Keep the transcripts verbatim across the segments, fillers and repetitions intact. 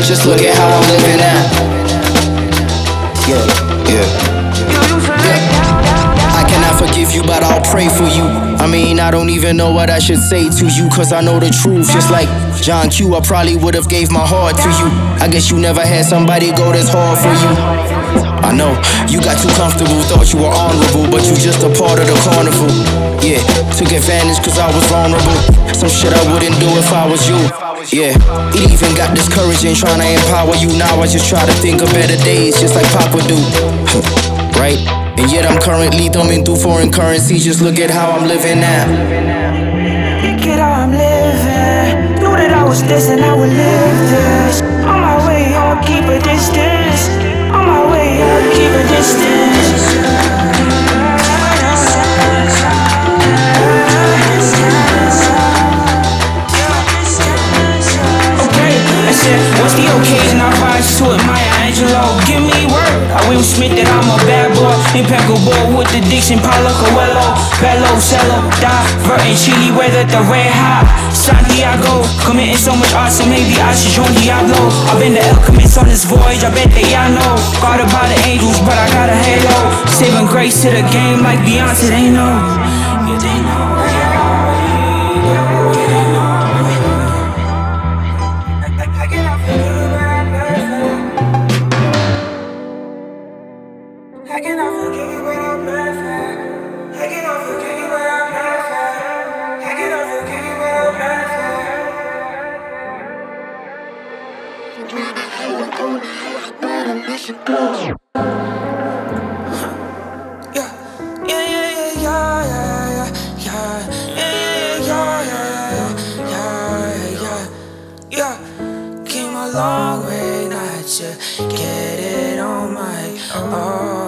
Just look at how I'm living now. Yeah, yeah. I cannot forgive you, but I'll pray for you. I mean, I don't even know what I should say to you, cause I know the truth. Just like John Q, I probably would've gave my heart to you. I guess you never had somebody go this hard for you. I know, you got too comfortable, thought you were honorable, but you just a part of the carnival. Yeah, took advantage cause I was vulnerable. Some shit I wouldn't do if I was you. Yeah, it even got discouraging trying to empower you. Now I just try to think of better days, just like Pop would do. Right? And yet I'm currently thumbing through foreign currency. Just look at how I'm living now. Look at how I'm living. Knew that I was this and I would live this. On my way, I'll keep a distance. On my way, I'll keep a distance. Okay, I said, what's the occasion? I rise to it, Maya Angelou. Give me word. I Will Smith that I'm a bad boy. Impeccable with the diction, Paulo Coelho. Bello, cello, diverting chili weather, the red hot Santiago, committing so much art, so maybe I should join Diablo. I've been the alchemist on this voyage, I bet that y'all know. Guarded by the angels, but I got a halo. Saving grace to the game like Beyonce, they know. Yeah, they know. I cannot forget you, but I'm perfect. I cannot forget you, but I'm perfect. I cannot forget you, but I'm perfect. Yeah, yeah, yeah, yeah, yeah, yeah, yeah, yeah, yeah, yeah, yeah, yeah. Came a long way not to get it on my own.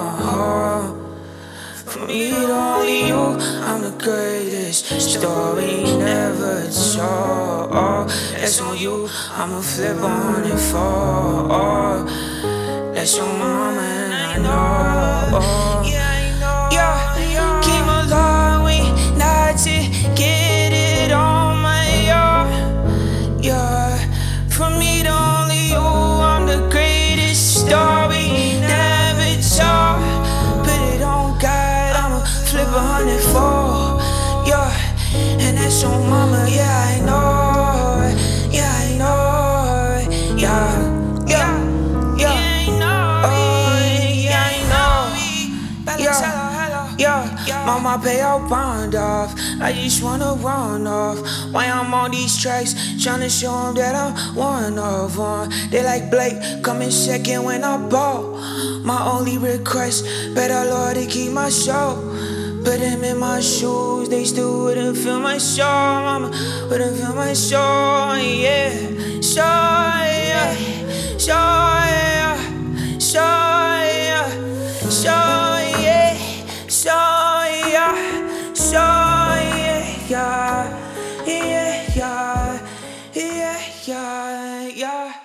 For me, only you, I'm the greatest story never told. That's on you, I'ma flip on it for. That's your mama and I know. Yeah, I know. Yeah, came a long way not to get it on my own. Yeah, for me, only you, I'm the greatest story never told. Put it on God, I'ma flip a hundred fold. Yeah, and that's your mama, yeah, I know. Yeah, I know. Yeah, yeah, yeah. Yeah, I know. Yeah, yeah. Mama pay your bond off. I just wanna run off. Why I'm on these tracks, tryna show them that I'm one of them. They like Blake, coming second when I ball. My only request, better Lord to keep my show. Put them in my shoes, they still wouldn't feel my show. Mama wouldn't feel my show, yeah. Show, yeah. Show, yeah. Show, yeah. Show, yeah. Show, yeah. Show, yeah. Yeah, yeah, yeah, yeah, yeah, yeah.